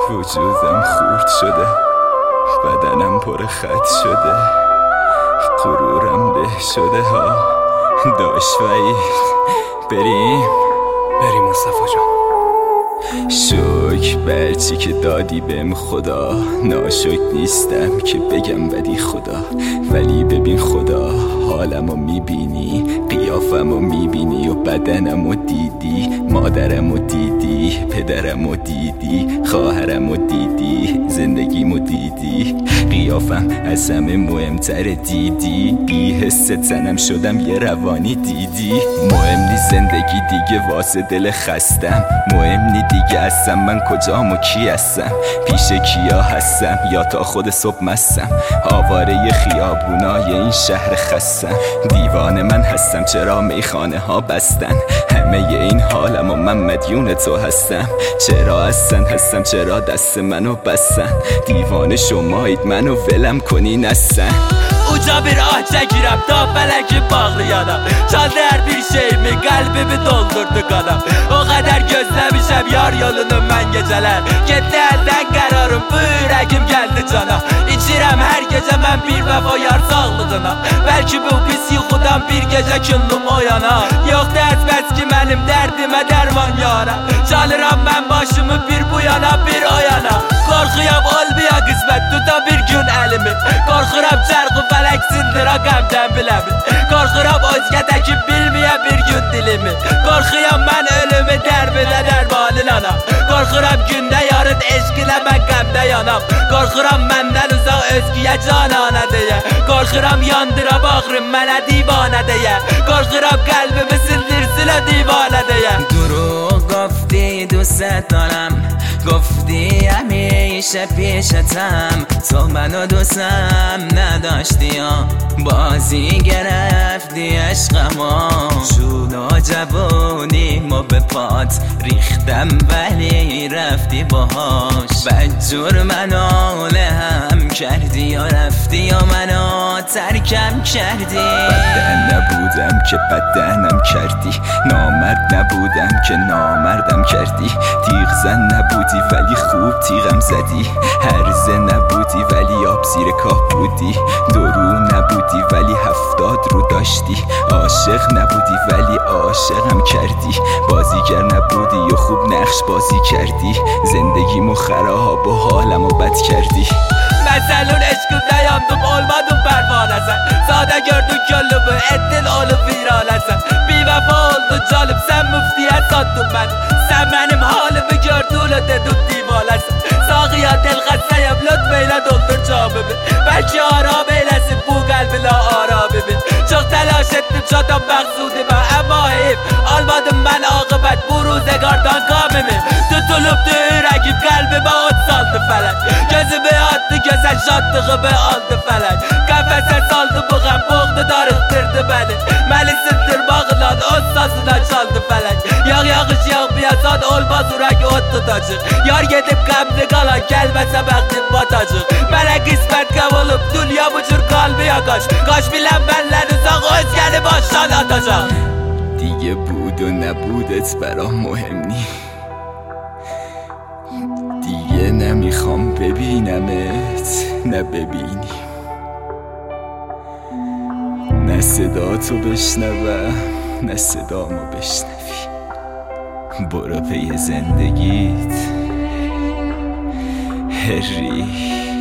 وجودم خورد شده، بدنم پر خط شده، غرورم له شده ها. داش وحید بریم مصطفی جان. شکر برچی که دادی بهم خدا، ناشکر نیستم که بگم ولی خدا. ولی ببین خدا، حالمو میبینی، قیافمو میبینی و بدنمو دیدی، مادرمو دیدی، پدرمو دیدی، خواهرمو دیدی، زندگیمو دیدی، قیافم از همه مهمتر دیدی، بی حس زنم شدم یه روانی دیدی. مهم نی زندگی دیگه واسه دل خستم، مهم نی دیگه هستم من کجام و کی هستم، پیش کیا هستم یا تا خود صبح مستم، آواره خیابونای این شهر خستم. دیوانه من هستم چرا میخانه ها بستن، همه این حالم و من مدیون تو هستم. چرا هستم چرا دست منو بستن، دیوانه شمایید منو ولم کنین هستن. Uca bir ah çekirəm ta fələki bağlayanam, çaldı hər bir şeyimi, qəlbimi doldurdu qanam. O qədər gözləmişəm yar yolunu mən gecələr, getdi əldən qərarım, bu ürəkim gəldi cana. İçirəm hər gecə mən bir vəfa yar sağlığına, bəlkə bu pis yuxudan bir gecə küllüm oyana. Yoxdur əzbəz ki mənim dərdimə dərman yara, çalıram mən başımı bir bu yana bir o yana. Qorxuyam olmaya qismət tuta bir gün əlimi, qorxuram çərqi fələk sindira qəmdən biləmi, qorxuram özgədəki bilməyə bir gün dilimi, qorxuyam mən ölümü dərminə dərmanın anam, qorxuram gündə yarın eşqilə mən qəmdə yanam, qorxuram məndən uzaq özgüyə canana deyə, qorxuram yandıra bağrım mənə divanə deyə, qorxuram qəlbimi sindirsin o divanə deyə. دروغ گفتی دوست دارم، گفتی همیشه پیشتم، تو منو دوستم نداشتی یا بازی گرفتی عشقمو. جون و جوونیمو به پات ریختم ولی رفتی باهاش، بدجور منو لهم کردی و رفتی و منو ترکم کردی. بدن نبودم که بدنم کردی، نامرد نبودم که نامردم کردی، تیغ زن نبودی ولی خوب تیغم زدی، هرزه نبودی ولی آب زیر کاه بودی، درو نبودی ولی 70 رو داشتی، عاشق نبودی ولی عاشقم کردی، بازیگر نبودی و خوب نقش بازی کردی، زندگیمو خراب و حالمو بد کردی. Məsəlun eşqimdə yandım, olmadım pərvanəsən, sadə gördün gönlümü, etdin onu viranəsən. Bir vəfa oldun canım, sən müftiyə sattın məni, sən mənim halimi gördün o dedin divanəsən. Sağıya del xəstəyəm, lütf eylə doldur camımı, bəlkə aram eyləsin bu qəlbinə aramımı. Çox təlaş etdim çatam məqsudimə, əmma heyif almadım mən aqibət bu ruzəqardan qamimi. Tutulubdu ürəgim, qəlbimə od saldı fələk, gözümü attı gözəl şadlığımı aldı fələk, qəfəsə saldı bu qəm, boğdu darıqdırdı məni, məni sındırmaqla o sazına çaldı fələk. Yağ yağış yağmayasan olmaz ürək od tutacaq, yar gedib qəmli qalan gəlməsə bəxtim batacaq. Mənə qismət qəm olub dünya bu cür qalbıya qaç, qaç bilən məndən uzaq özgəni başdan atacaq. دیگه بود و نبودت برام مهم نی، دیگه نمیخوام ببینمت نه ببینی، نه صدا تو بشنوم نه صدامو بشنوی. برو پی زندگیت هری.